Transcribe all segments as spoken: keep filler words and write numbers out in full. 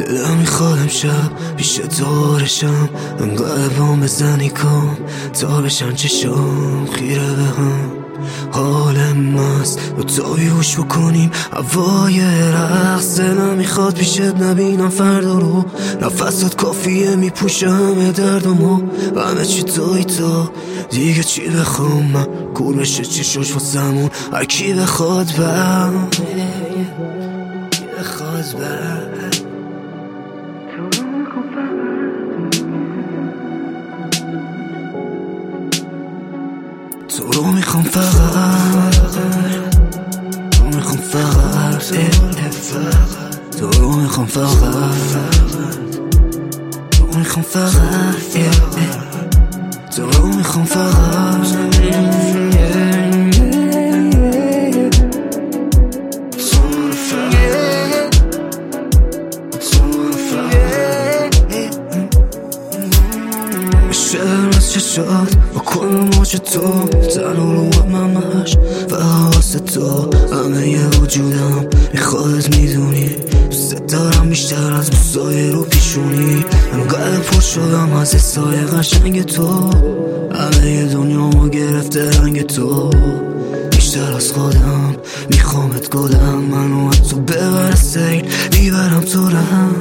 دلم میخواد امشب پیش دارشم انقدر بام بزنی کام تا بشن چشام خیره به هم. حالم مست و تا بیهوش بکنیم هوای رقص. دلم میخواد پیشت نبینم فردا رو، نفست کافیه میپوشه همه دردمو و همه چی توی تا دیگه چی بخوام من کور بشه چشاش واسمون هر کی بخواد بم کی بخواد بم تو رو میخوام فقط تو میخوام فقط تو رو میخوام فقط تو میخوام فقط تو رو میخوام فقط شعر از چشات با کل موج تو تنها رو همش فقط واسه تو همه ی وجودم میخوادت میدونی دوست دارم بیشتر از بوسای رو پیشونی انقدر پر شدم از حسای قشنگ تو همه ی دنیامو گرفته رنگ تو بیشتر از خودم میخوامت گلم منو از تو ببر سیل میبرم تو رم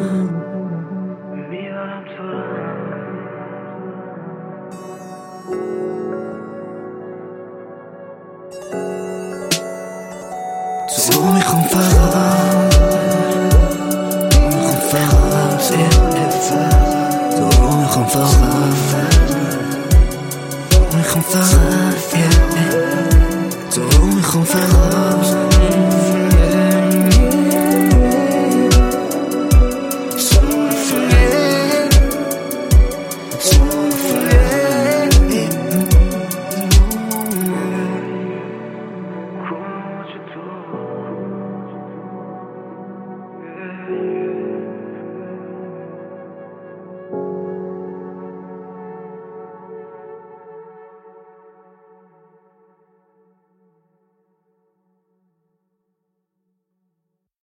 تو رو میخوام فقط تو میخوام فقط تو رو میخوام فقط تو میخوام فقط تو رو میخوام فقط